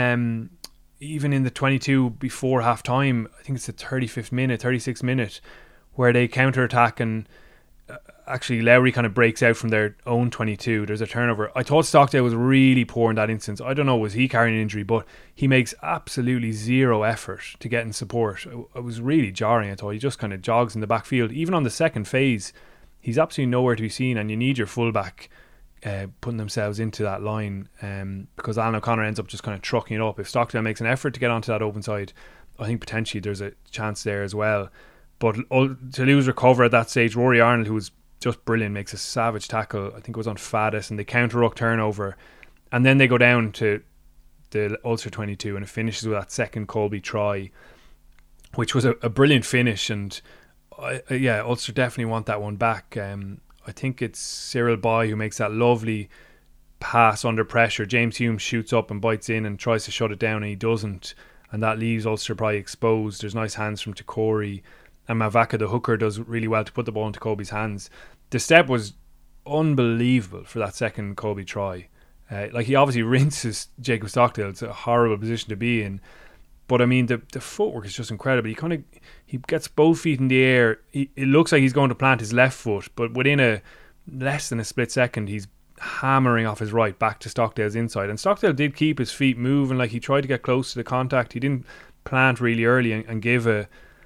in the 22 before half time, I think it's the 36th minute, where they counter attack, and actually Lowry kind of breaks out from their own 22. There's a turnover. I thought Stockdale was really poor in that instance. I don't know, was he carrying an injury, but he makes absolutely zero effort to get in support. It was really jarring. I thought he just kind of jogs in the backfield. Even on the second phase, he's absolutely nowhere to be seen, and you need your fullback putting themselves into that line, because Alan O'Connor ends up just kind of trucking it up. If Stockdale makes an effort to get onto that open side, I think potentially there's a chance there as well. But Toulouse recover at that stage. Rory Arnold, who was just brilliant, makes a savage tackle. I think it was on Faddis, and they counter-ruck turnover, and then they go down to the Ulster 22, and it finishes with that second Colby try, which was a brilliant finish. And Ulster definitely want that one back. I think it's Cyril Boy who makes that lovely pass under pressure. James Hume shoots up and bites in and tries to shut it down, and he doesn't, and that leaves Ulster probably exposed. There's nice hands from Takori, and Mavaka the hooker does really well to put the ball into Colby's hands. The step was unbelievable for that second Colby try. Like, he obviously rinses Jacob Stockdale. It's a horrible position to be in, but I mean the footwork is just incredible. He gets both feet in the air. It looks like he's going to plant his left foot, but within less than a split second, he's hammering off his right back to Stockdale's inside. And Stockdale did keep his feet moving. Like, he tried to get close to the contact. He didn't plant really early and give a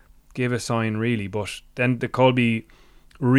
sign really. But then the Colby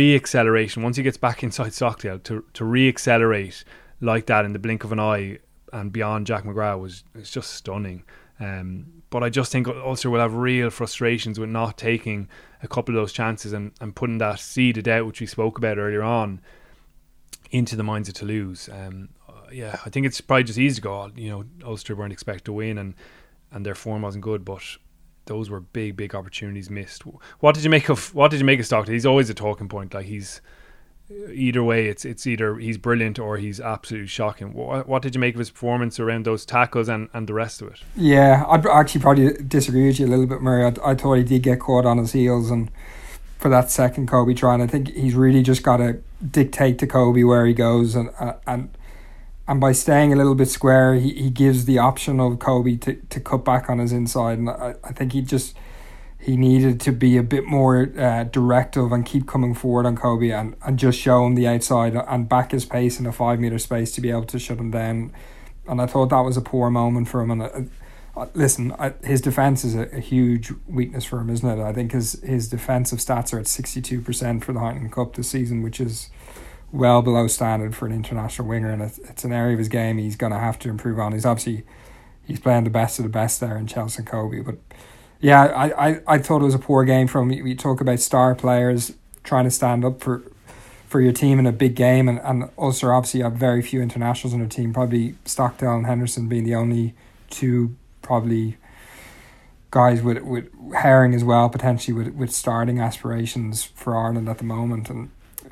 re-acceleration, once he gets back inside Stockdale, to re-accelerate like that in the blink of an eye and beyond Jack McGrath it's just stunning. But I just think Ulster will have real frustrations with not taking a couple of those chances and putting that seed of doubt, which we spoke about earlier on, into the minds of Toulouse. I think it's probably just easy to go, Ulster weren't expected to win and their form wasn't good, but those were big opportunities missed. What did you make of Stockdale? He's always a talking point. Like, he's either way, it's either he's brilliant or he's absolutely shocking. What did you make of his performance around those tackles and the rest of it? Yeah, I'd actually probably disagree with you a little bit, Murray. I thought he did get caught on his heels, and for that second Kobe try, and I think he's really just got to dictate to Kobe where he goes, and by staying a little bit square, he gives the option of Kobe to cut back on his inside, and I think he needed to be a bit more directive and keep coming forward on Kobe and just show him the outside and back his pace in a 5 metre space to be able to shut him down. And I thought that was a poor moment for him. And his defence is a huge weakness for him, isn't it? I think his defensive stats are at 62% for the Heineken Cup this season, which is well below standard for an international winger, and it's an area of his game he's going to have to improve on. He's playing the best of the best there in Chelsea and Kobe, but yeah, I thought it was a poor game from him. We talk about star players trying to stand up for your team in a big game, and Ulster obviously have very few internationals in their team, probably Stockdale and Henderson being the only two probably guys with Herring as well, potentially with starting aspirations for Ireland at the moment. And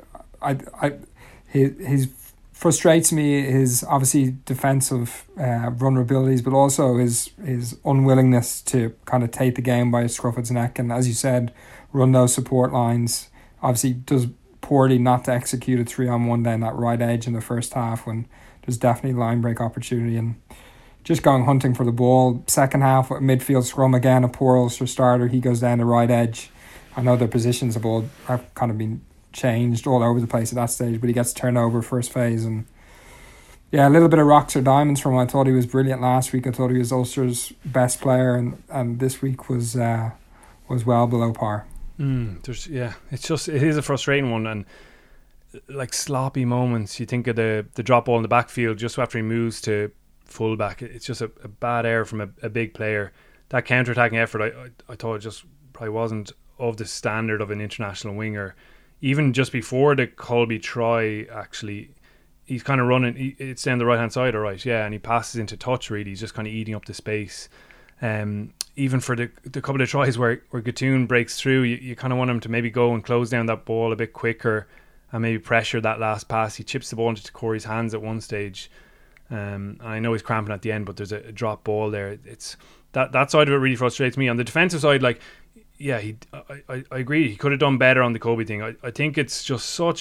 his frustrates me, his obviously defensive vulnerabilities, but also his unwillingness to kind of take the game by the scruff of its neck, and as you said, run those support lines. Obviously does poorly not to execute a 3-on-1 down that right edge in the first half when there's definitely line break opportunity, and just going hunting for the ball. Second half, midfield scrum again, a poor Ulster starter, he goes down the right edge. I know their positions have kind of been changed all over the place at that stage, but he gets turned over first phase, and yeah, a little bit of rocks or diamonds from him. I thought he was brilliant last week. I thought he was Ulster's best player, and this week was well below par. It is a frustrating one, and like sloppy moments. You think of the drop ball in the backfield just after he moves to fullback. It's just a bad error from a big player. That counter-attacking effort, I thought it just probably wasn't of the standard of an international winger. Even just before the Colby try, actually, he's kind of running. It's down the right hand side, all right, yeah, and he passes into touch. Really, he's just kind of eating up the space. Even for the couple of tries where Gattoon breaks through, you kind of want him to maybe go and close down that ball a bit quicker and maybe pressure that last pass. He chips the ball into Corey's hands at one stage. I know he's cramping at the end, but there's a drop ball there. It's that side of it really frustrates me. On the defensive side, like, yeah, I agree. He could have done better on the Kobe thing. I think it's just such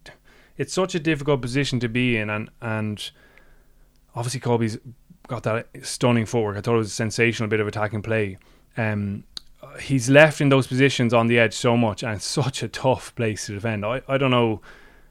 a difficult position to be in, and obviously Kobe's got that stunning footwork. I thought it was a sensational bit of attacking play. He's left in those positions on the edge so much, and it's such a tough place to defend. I don't know.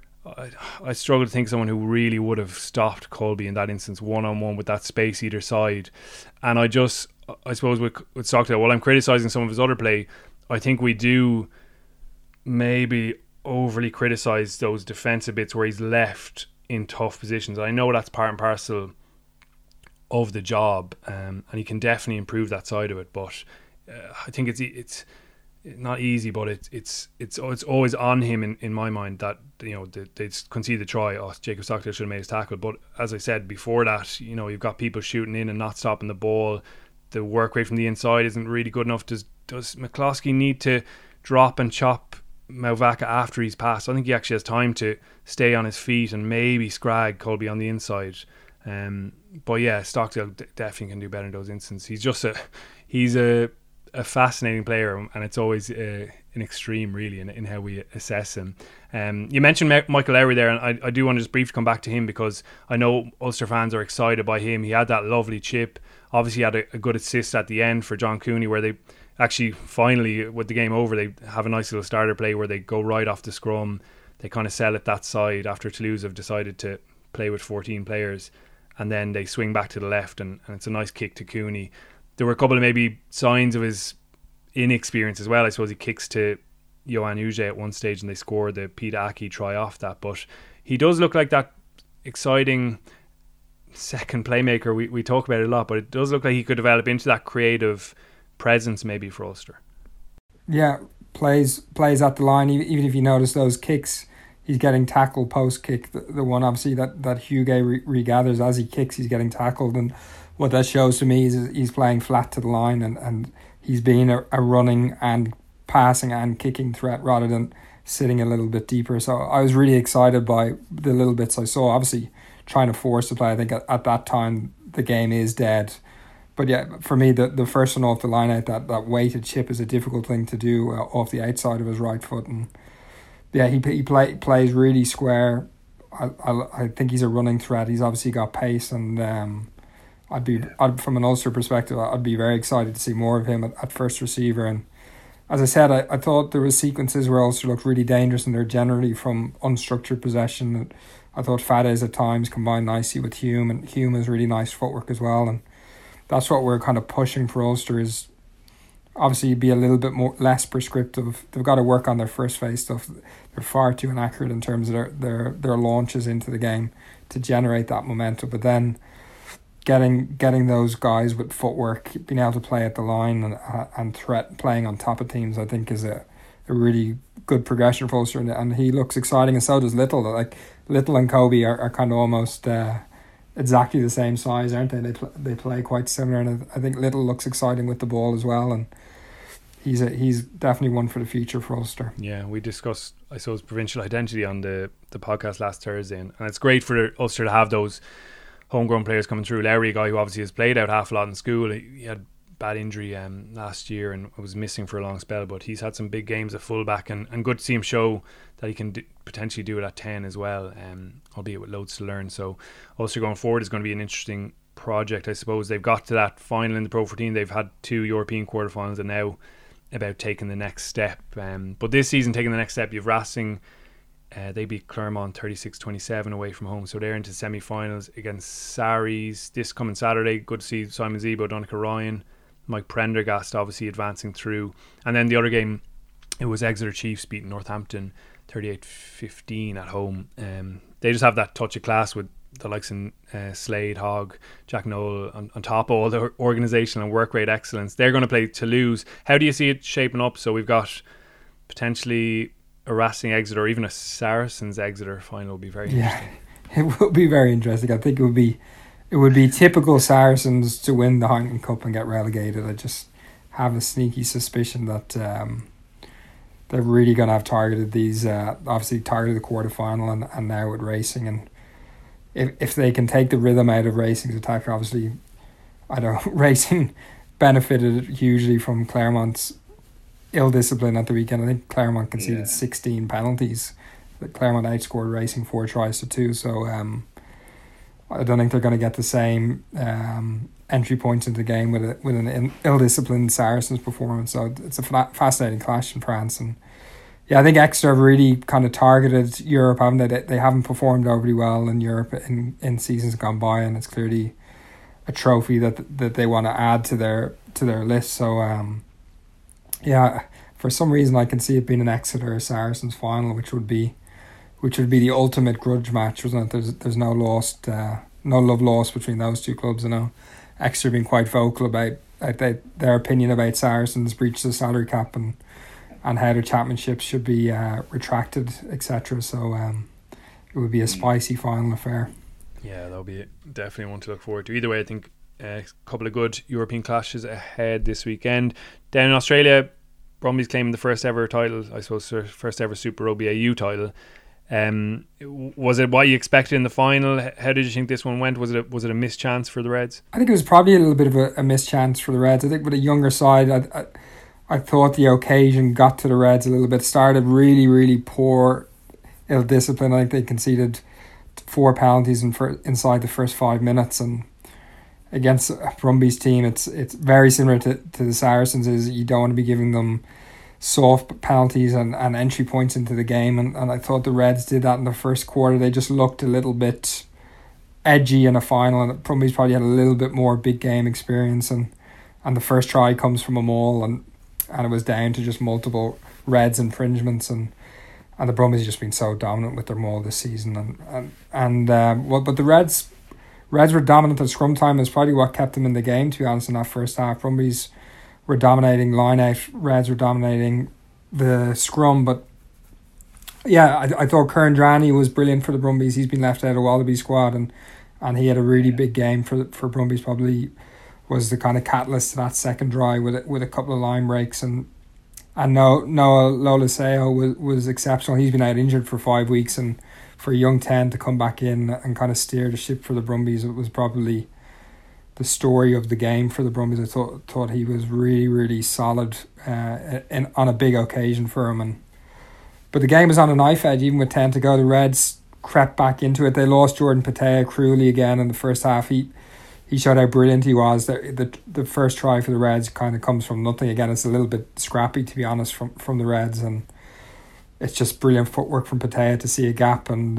I struggle to think of someone who really would have stopped Colby in that instance, one-on-one with that space either side. And I suppose with Stockdale, while I'm criticising some of his other play, I think we do maybe overly criticise those defensive bits where he's left in tough positions. I know that's part and parcel of the job, and he can definitely improve that side of it, but I think it's not easy, but it's always on him in my mind that, you know, they concede the try. Jacob Stockdale should have made his tackle, but as I said before that, you know, you've got people shooting in and not stopping the ball. The work rate from the inside isn't really good enough. Does McCloskey need to drop and chop Mauvaka after he's passed? I think he actually has time to stay on his feet and maybe scrag Colby on the inside. But yeah, Stockdale definitely can do better in those instances. He's a fascinating player, and it's always an extreme really in how we assess him. You mentioned Michael Lowry there, and I do want to just briefly come back to him because I know Ulster fans are excited by him. He had that lovely chip. Obviously had a good assist at the end for John Cooney, where they actually finally, with the game over, they have a nice little starter play where they go right off the scrum. They kind of sell it that side after Toulouse have decided to play with 14 players, and then they swing back to the left, and it's a nice kick to Cooney. There were a couple of maybe signs of his inexperience as well. I suppose he kicks to Johan Uge at one stage and they score the Peter Aki try off that, but he does look like that exciting second playmaker. We talk about it a lot, but it does look like he could develop into that creative presence maybe for Ulster. Yeah, plays at the line. Even if you notice those kicks, he's getting tackled post kick. The one obviously that Huguet regathers as he kicks, he's getting tackled, and what that shows to me is he's playing flat to the line, and he's being a running and passing and kicking threat rather than sitting a little bit deeper. So I was really excited by the little bits I saw. Obviously trying to force the play. I think at that time the game is dead. But yeah, for me, the first one off the line out, that weighted chip is a difficult thing to do off the outside of his right foot. And yeah, he plays really square. I think he's a running threat. He's obviously got pace, and I'd from an Ulster perspective, I'd be very excited to see more of him at first receiver. And as I said, I thought there was sequences where Ulster looked really dangerous, and they're generally from unstructured possession. I thought Fades at times combined nicely with Hume, and Hume has really nice footwork as well. And that's what we're kind of pushing for Ulster, is obviously be a little bit less prescriptive. They've got to work on their first phase stuff. They're far too inaccurate in terms of their launches into the game to generate that momentum. But then getting those guys with footwork, being able to play at the line and threat playing on top of teams, I think is a really good progression for Ulster. And he looks exciting, and so does Little. Like Little and Kobe are kind of almost exactly the same size, aren't they? They play quite similar, and I think Little looks exciting with the ball as well, and he's definitely one for the future for Ulster. Yeah, we discussed, I suppose, provincial identity on the podcast last Thursday, and it's great for Ulster to have those homegrown players coming through. Lowry, a guy who obviously has played out half a lot in school, he had bad injury last year and was missing for a long spell, but he's had some big games at fullback, and good to see him show that he can potentially do it at 10 as well, albeit with loads to learn. So Ulster going forward is going to be an interesting project, I suppose. They've got to that final in the Pro 14. They've had 2 European quarterfinals, and now about taking the next step. But this season, taking the next step, you've Racing. They beat Clermont 36-27 away from home, so they're into semi-finals against Saris this coming Saturday. Good to see Simon Zebo, Donica Ryan, Mike Prendergast obviously advancing through. And then the other game, it was Exeter Chiefs beating Northampton 38-15 at home. They just have that touch of class with the likes of Slade, Hogg, Jack Noel on top of all the organisation and work rate excellence. They're going to play Toulouse. How do you see it shaping up? So we've got potentially a Racing Exeter, or even a Saracens Exeter final. Will be very interesting. It will be very interesting. I think it would be typical Saracens to win the Heineken Cup and get relegated. I just have a sneaky suspicion that they're really going to have targeted these. Obviously targeted the quarterfinal and now with Racing, and if they can take the rhythm out of Racing's attack, obviously, I don't know, Racing benefited hugely from Clermont's ill discipline at the weekend. I think Clermont conceded 16 penalties. Clermont outscored Racing 4-2, so I don't think they're going to get the same entry points into the game with an ill-disciplined Saracens performance. So it's a fascinating clash in France. And yeah, I think Exeter have really kind of targeted Europe, haven't they? They haven't performed overly well in Europe in seasons gone by, and it's clearly a trophy that they want to add to their list. So yeah, for some reason I can see it being an Exeter Saracens final, which would be the ultimate grudge match, wasn't it? There's no love lost between those two clubs. I know Exeter been quite vocal about their opinion about Saracens' breach of the salary cap and how their championship should be retracted, etc. So it would be a spicy final affair. Yeah, that'll be definitely one to look forward to. Either way, I think a couple of good European clashes ahead this weekend. Down in Australia, Brumbies claiming the first ever title, I suppose, first ever Super Rugby AU title. Was it what you expected in the final? How did you think this one went? Was it a mischance for the Reds? I think it was probably a little bit of a mischance for the Reds. I think with a younger side, I thought the occasion got to the Reds a little bit. Started really, really poor, ill discipline. I think they conceded 4 penalties inside the first 5 minutes, and against Brumby's team, it's very similar to the Saracens. Is you don't want to be giving them soft penalties and entry points into the game, and I thought the Reds did that in the first quarter. They just looked a little bit edgy in a final, and Brumby's probably had a little bit more big game experience, and the first try comes from a maul, and it was down to just multiple Reds infringements, and the Brumbies just been so dominant with their maul this season, but the Reds Reds were dominant at scrum time. Is probably what kept them in the game, to be honest, in that first half. Brumbies were dominating line out. Reds were dominating the scrum. But yeah, I thought Kieran Draney was brilliant for the Brumbies. He's been left out of the Wallaby squad, and he had a really big game for Brumbies. Probably was the kind of catalyst to that second try with a couple of line breaks. And Noah Loliseo was exceptional. He's been out injured for 5 weeks, and for a young 10 to come back in and kind of steer the ship for the Brumbies, it was probably the story of the game for the Brumbies. I thought he was really, really solid on a big occasion for him. But the game was on a knife edge, even with 10 to go. The Reds crept back into it. They lost Jordan Patea cruelly again in the first half. He showed how brilliant he was. The first try for the Reds kind of comes from nothing. Again, it's a little bit scrappy, to be honest, from the Reds, and it's just brilliant footwork from Patea to see a gap, and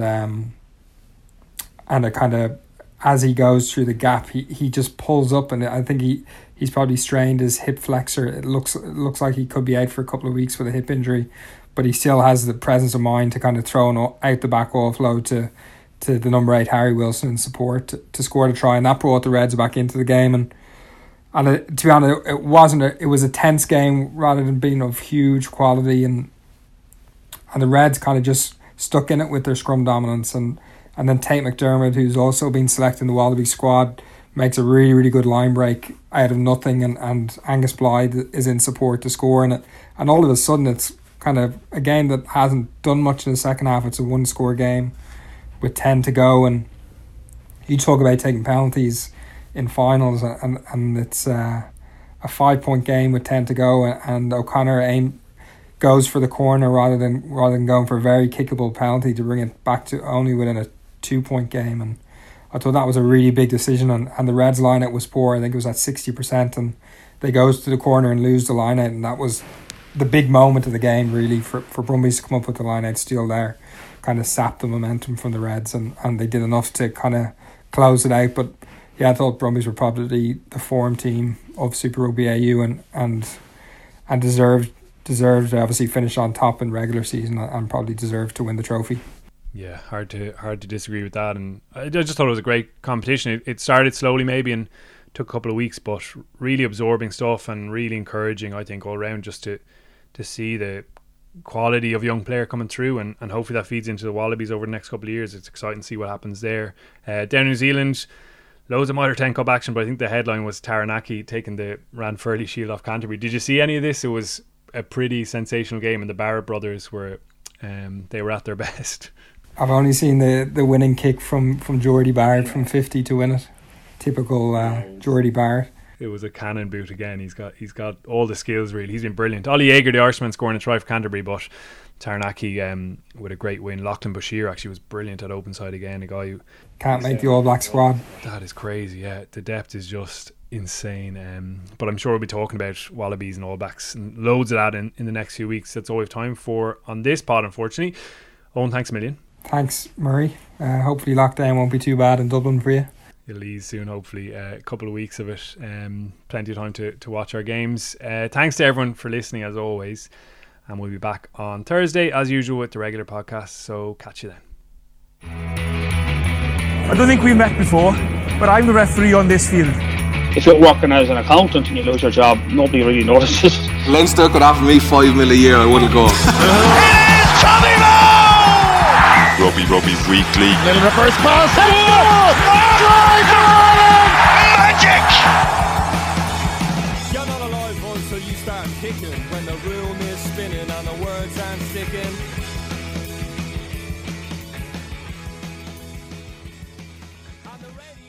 it kind of, as he goes through the gap, he just pulls up, and I think he's probably strained his hip flexor. It looks like he could be out for a couple of weeks with a hip injury, but he still has the presence of mind to kind of throw an out the back offload to the number 8 Harry Wilson in support to score the try, and that brought the Reds back into the game. And to be honest, it was a tense game rather than being of huge quality, and the Reds kind of just stuck in it with their scrum dominance, and then Tate McDermott, who's also been selected in the Wallaby squad, makes a really, really good line break out of nothing, and Angus Blythe is in support to score in it, and all of a sudden it's kind of a game that hasn't done much in the second half. It's a 1-score game with 10 to go, and you talk about taking penalties in finals, and it's a 5-point game with 10 to go, and O'Connor goes for the corner rather than going for a very kickable penalty to bring it back to only within a 2-point game. And I thought that was a really big decision, and the Reds line-out was poor. I think it was at 60%, and they goes to the corner and lose the line-out, and that was the big moment of the game, really, for Brumbies to come up with the line-out steal there. Kind of sapped the momentum from the Reds, and they did enough to kind of close it out. But yeah, I thought Brumbies were probably the form team of Super Rugby AU, and deserved to obviously finish on top in regular season, and probably deserved to win the trophy. Yeah, hard to disagree with that. And I just thought it was a great competition. It started slowly maybe and took a couple of weeks, but really absorbing stuff and really encouraging, I think, all around, just to see the quality of young player coming through, and hopefully that feeds into the Wallabies over the next couple of years. It's exciting to see what happens there. Down in New Zealand, loads of Mitre 10 Cup action, but I think the headline was Taranaki taking the Ranfurly Shield off Canterbury. Did you see any of this? It was a pretty sensational game, and the Barrett brothers were they were at their best. I've only seen the winning kick from Jordy Barrett from 50 to win it. Typical Jordy Barrett. It was a cannon boot again. He's got all the skills, really. He's been brilliant. Ollie Yeager, the Irishman, scoring a try for Canterbury, but Taranaki with a great win. Lachlan Bashir actually was brilliant at open side again. A guy who can't make the All Black squad. That is crazy. Yeah, the depth is just insane. But I'm sure we'll be talking about Wallabies and All Blacks and loads of that in the next few weeks. That's all we have time for on this pod, unfortunately. Owen, thanks a million. Thanks, Murray. Hopefully lockdown won't be too bad in Dublin for you. It'll ease soon, hopefully. A couple of weeks of it. Plenty of time to watch our games. Thanks to everyone for listening, as always. And we'll be back on Thursday, as usual, with the regular podcast. So catch you then. I don't think we've met before, but I'm the referee on this field. If you're working as an accountant and you lose your job, nobody really notices. Leinster could offer me $5 million a year, I wouldn't go. It is Tommy Moe! Rugby Weekly. Little reverse pass. Try for Ireland! Magic! You're not alive until you start kicking, when the room is spinning and the words aren't sticking. On the radio.